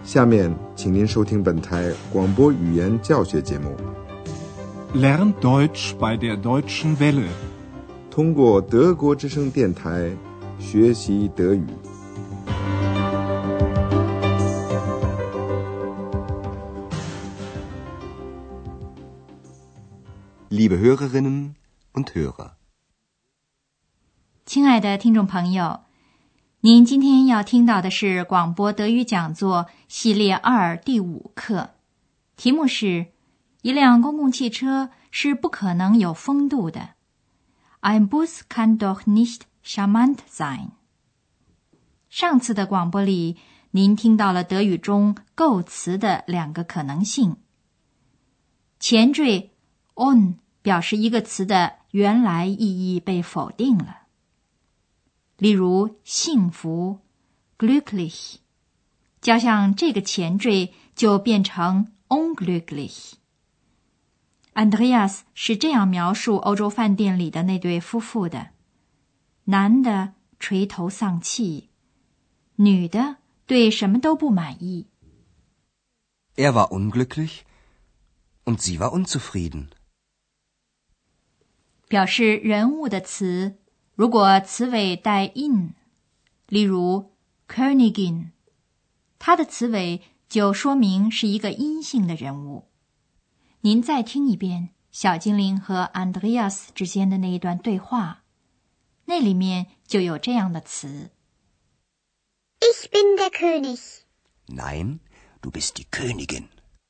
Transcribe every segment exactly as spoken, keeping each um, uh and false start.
下面请您收听本台广播语言教学节目 Lern Deutsch bei der Deutschen Welle 通过德国之声电台学习德语。 Liebe Hörerinnen und Hörer， 亲爱的听众朋友，您今天要听到的是广播德语讲座系列二第五课，题目是一辆公共汽车是不可能有风度的。Ein Bus kann doch nicht charmant sein。上次的广播里，您听到了德语中构词的两个可能性。前缀 on 表示一个词的原来意义被否定了。例如幸福 glücklich 加上这个前缀就变成 unglücklich。 Andreas 是这样描述欧洲饭店里的那对夫妇的：男的垂头丧气，女的对什么都不满意。 Er war unglücklich und sie war unzufrieden。 表示人物的词如果词尾带 in， 例如 Königin， 它的词尾就说明是一个阴性的人物。您再听一遍小精灵和 Andreas 之间的那一段对话，那里面就有这样的词。 Ich bin der König. Nein, du bist die Königin。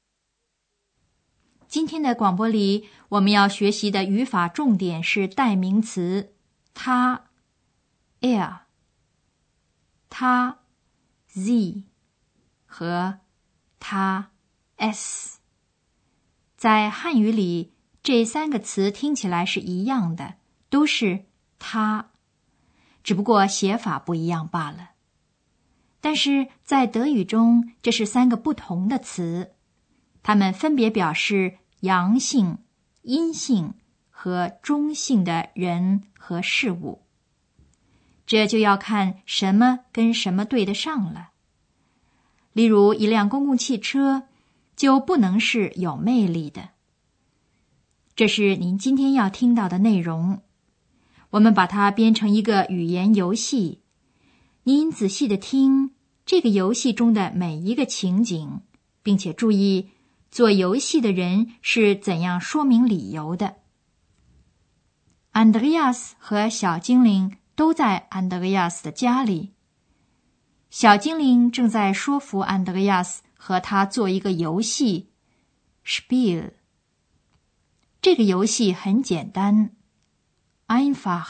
今天的广播里，我们要学习的语法重点是代名词他 er， 他 sie 和他 es。 在汉语里，这三个词听起来是一样的，都是他，只不过写法不一样罢了。但是在德语中，这是三个不同的词，它们分别表示阳性、阴性和中性的人和事物。这就要看什么跟什么对得上了。例如一辆公共汽车就不能是有魅力的。这是您今天要听到的内容，我们把它编成一个语言游戏。您仔细地听这个游戏中的每一个情景，并且注意做游戏的人是怎样说明理由的。Andreas 和小精灵都在 Andreas 的家里，小精灵正在说服 Andreas 和他做一个游戏 Spiel。 这个游戏很简单 einfach。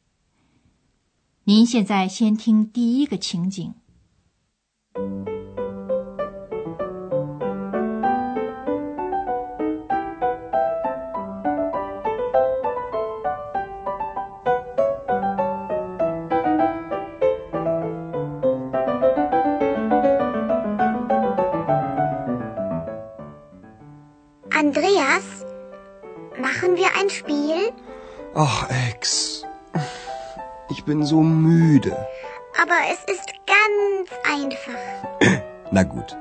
您现在先听第一个情景。 Andreas, machen wir ein Spiel? Ach, Ex, ich bin so müde. Aber es ist ganz einfach. Na gut.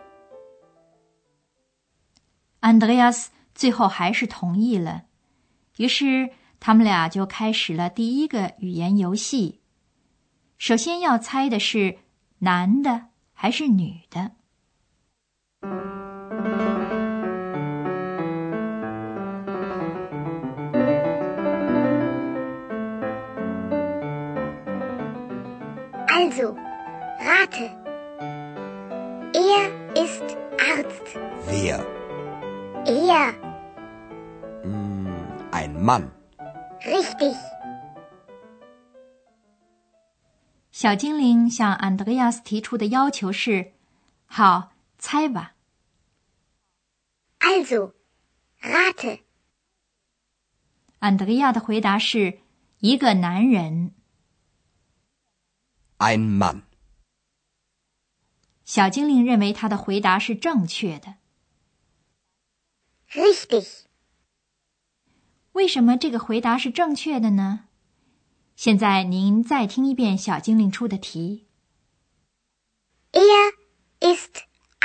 Andreas 最后还是同意了，于是他们俩就开始了第一个语言游戏。首先要猜的是男的还是女的。 Also, rate. Er ist Arzt. Wer? Er. Hm, ein Mann. Richtig. 小精灵向 Andreas 提出的要求是：好，猜吧。 Also, rate. Andrea 的回答是一个男人。 Ein Mann。 小精灵认为他的回答是正确的。 Richtig。 为什么这个回答是正确的呢？现在您再听一遍小精灵出的题。 Er ist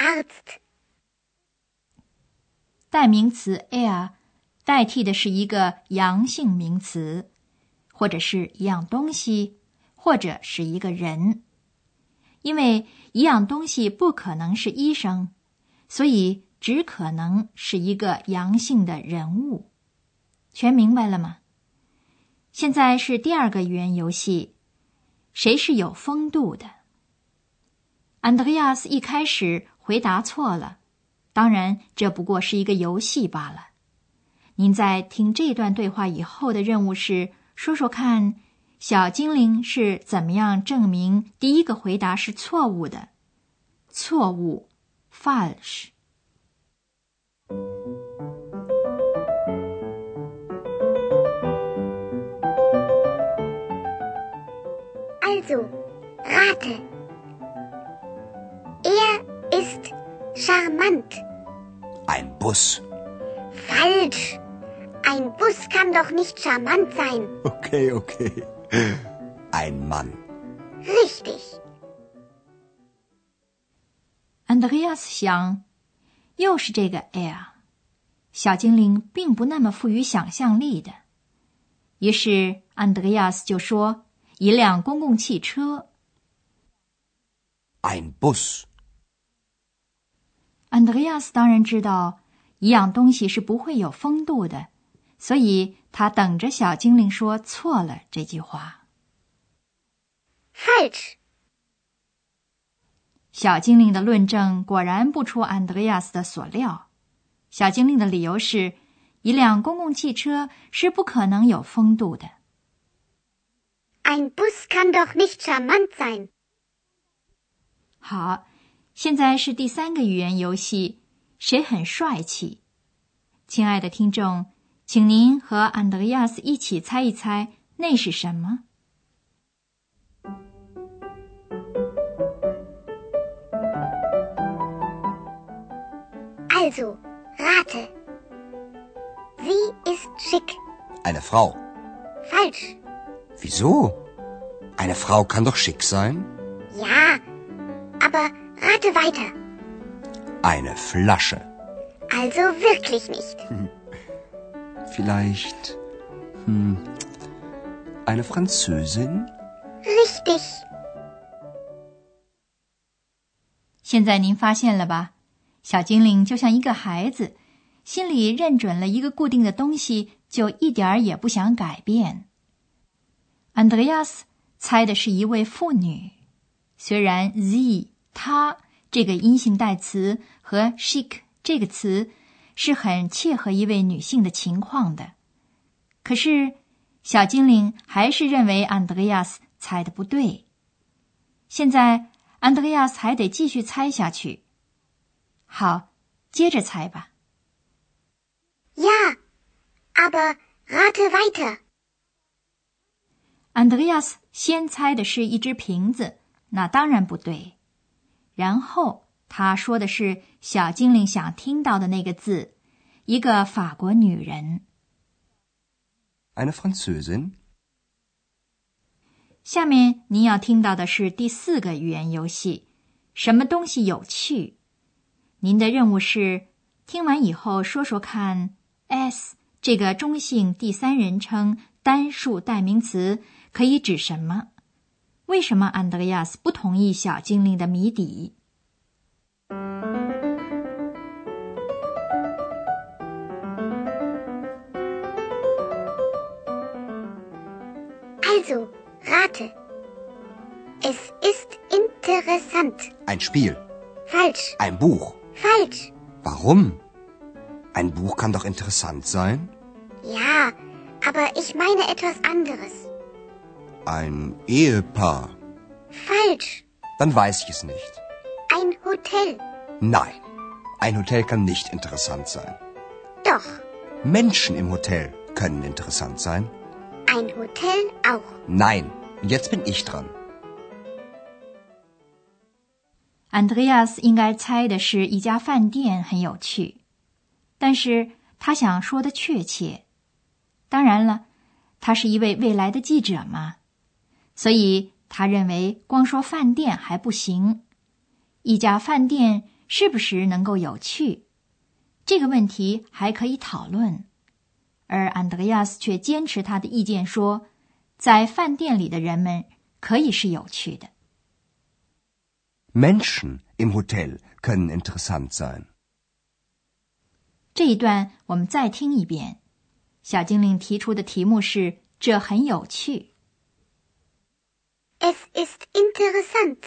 代名词 er 代替的是一个阳性名词，或者是一样东西，或者是一个人。因为一样东西不可能是医生，所以只可能是一个阳性的人物。全明白了吗？现在是第二个语言游戏，谁是有风度的？安德烈亚斯一开始回答错了，当然这不过是一个游戏罢了。您在听这段对话以后的任务是说说看，小精灵是怎么样证明第一个回答是错误的？错误 falsch。 Also, rate. Er ist charmant. Ein Bus. Falsch. Ein Bus kann doch nicht charmant sein. Okay, okay. Ein Mann. Richtig. 安德烈亚斯想，又是这个 er， 小精灵并不那么富于想象力的。于是安德烈亚斯就说，一辆公共汽车。 Ein Bus. 安德烈亚斯当然知道一样东西是不会有风度的，所以他等着小精灵说错了这句话。 Falsch. 小精灵的论证果然不出安德烈亚斯的所料。小精灵的理由是，一辆公共汽车是不可能有风度的。 Ein Bus kann doch nicht charmant sein. 好，现在是第三个语言游戏，谁很帅气？亲爱的听众，请您和安德烈亚斯一起猜一猜，那是什么？ Also, rate. Sie ist schick. Eine Frau. Falsch. Wieso? Eine Frau kann doch schick sein. Ja, aber rate weiter. Eine Flasche. Also wirklich nicht. Vielleicht hm, eine Französin? Richtig. 现在您发现了吧？小精灵就像一个孩子，心里认准了一个固定的东西，就一点儿也不想改变。安德烈亚斯猜的是一位妇女，虽然 sie 她这个阴性代词和 chic 这个词是很切合一位女性的情况的，可是小精灵还是认为安德烈亚斯猜的不对。现在安德烈亚斯还得继续猜下去。好，接着猜吧。 Ja, aber rate weiter. 安德烈亚斯先猜的是一只瓶子，那当然不对。然后他说的是小精灵想听到的那个字，一个法国女人。 Eine Französin? 下面您要听到的是第四个语言游戏，什么东西有趣？您的任务是听完以后说说看 S 这个中性第三人称单数代名词可以指什么？为什么安德烈亚斯不同意小精灵的谜底？ Also, rate. Es ist interessant. Ein Spiel. Falsch. Ein Buch. Falsch. Warum? Ein Buch kann doch interessant sein. Ja, aber ich meine etwas anderes. Ein Ehepaar. Falsch. Dann weiß ich es nicht. Ein Hotel. Nein, ein Hotel kann nicht interessant sein. Doch. Menschen im Hotel können interessant sein. Ein Hotel auch. Nein, jetzt bin ich dran. 安德烈亚斯应该猜的是一家饭店很有趣，但是他想说的确切。当然了，他是一位未来的记者嘛，所以他认为光说饭店还不行。一家饭店是不是能够有趣？ 这个问题还可以讨论。而安德烈亚斯却坚持他的意见说，在饭店里的人们可以是有趣的。 Menschen im Hotel können interessant sein. 这一段我们再听一遍。小精灵提出的题目是，这很有趣。 Es ist interessant.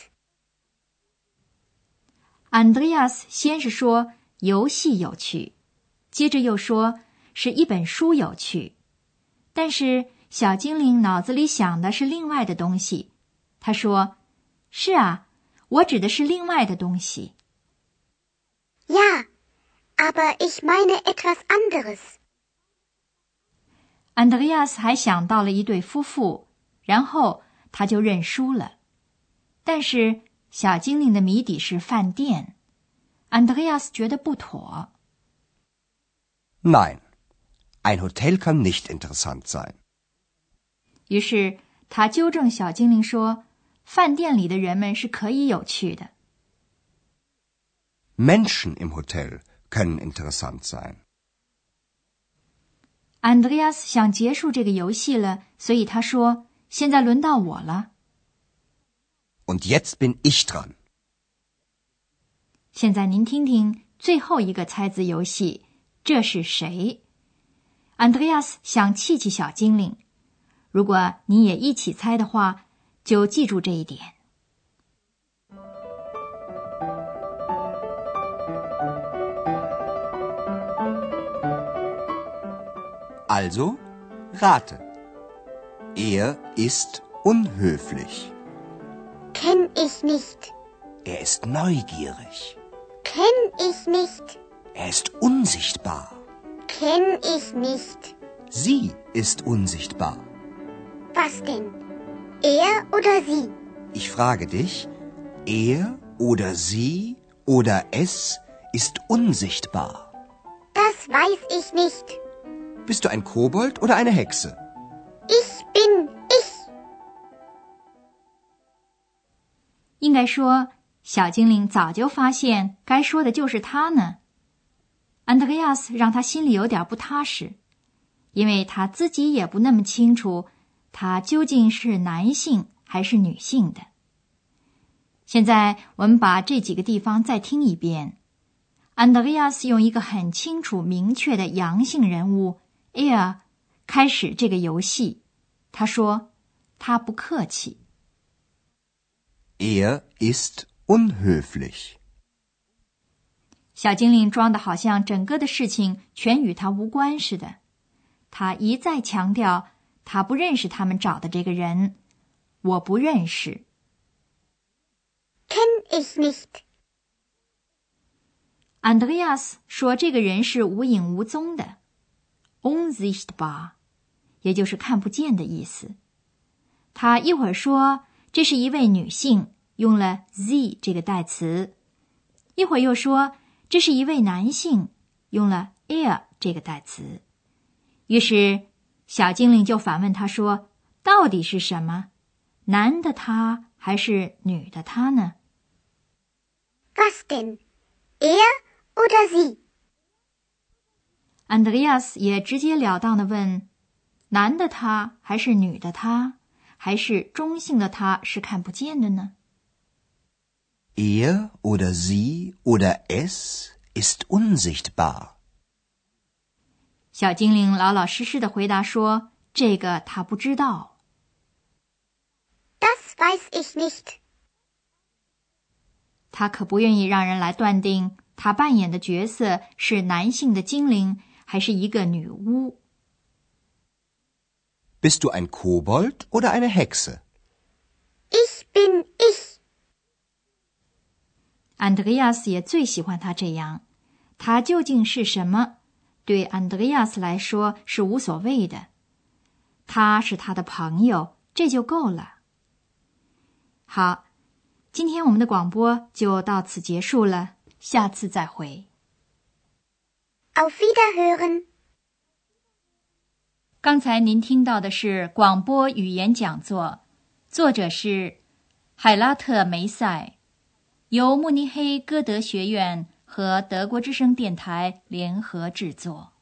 Andreas 先是说游戏有趣，接着又说是一本书有趣，但是小精灵脑子里想的是另外的东西。他说，是啊，我指的是另外的东西。 Ja, aber ich meine etwas anderes. Andreas 还想到了一对夫妇，然后他就认输了。但是小精灵的谜底是饭店， Andreas 觉得不妥。 Nein, ein Hotel kann nicht interessant sein. 于是他纠正小精灵说，饭店里的人们是可以有趣的。 Menschen im Hotel können interessant sein. Andreas 想结束这个游戏了，所以他说，现在轮到我了。 Und jetzt bin ich dran. 现在您听听最后一个猜字游戏，这是谁？ Andreas 想气气小精灵，如果你也一起猜的话，就记住这一点。 Also, rate. Er ist unhöflich. Kenn ich nicht. Er ist neugierig. Kenn ich nicht. Er ist unsichtbar. Kenn ich nicht. Sie ist unsichtbar. Was denn? Er oder sie? Ich frage dich, er oder sie oder es ist unsichtbar. Das weiß ich nicht. Bist du ein Kobold oder eine Hexe? Ich bin ich. 应该说，小精灵早就发现该说的就是他呢。安德烈亚斯让他心里有点不踏实，因为他自己也不那么清楚他究竟是男性还是女性的。现在我们把这几个地方再听一遍。安德烈亚斯用一个很清楚明确的阳性人物 er 开始这个游戏。他说，他不客气。 Er ist unhöflich. 小精灵装得好像整个的事情全与他无关似的。他一再强调，他不认识他们找的这个人。我不认识。 Kenn ich nicht. Andreas 说这个人是无影无踪的 unsichtbar 也就是看不见的意思。他一会儿说这是一位女性，用了 sie 这个代词，一会儿又说这是一位男性，用了 er 这个代词。于是小精灵就反问他说，到底是什么？男的他还是女的他呢？ Was denn? Er oder sie? Andreas 也直截了当地问，男的他还是女的他，还是中性的他是看不见的呢？ Er oder sie oder es ist unsichtbar. 小精灵老老实实地回答说，这个他不知道。 Das weiß ich nicht. 他可不愿意让人来断定他扮演的角色是男性的精灵还是一个女巫。 Bist du ein Kobold oder eine Hexe? Ich bin ich. Andreas 也最喜欢他这样，他究竟是什么，对 Andreas 来说是无所谓的。他是他的朋友，这就够了。好，今天我们的广播就到此结束了，下次再会。 Auf Wiederhören. 刚才您听到的是广播语言讲座，作者是海拉特·梅塞，由慕尼黑歌德学院和德国之声电台联合制作。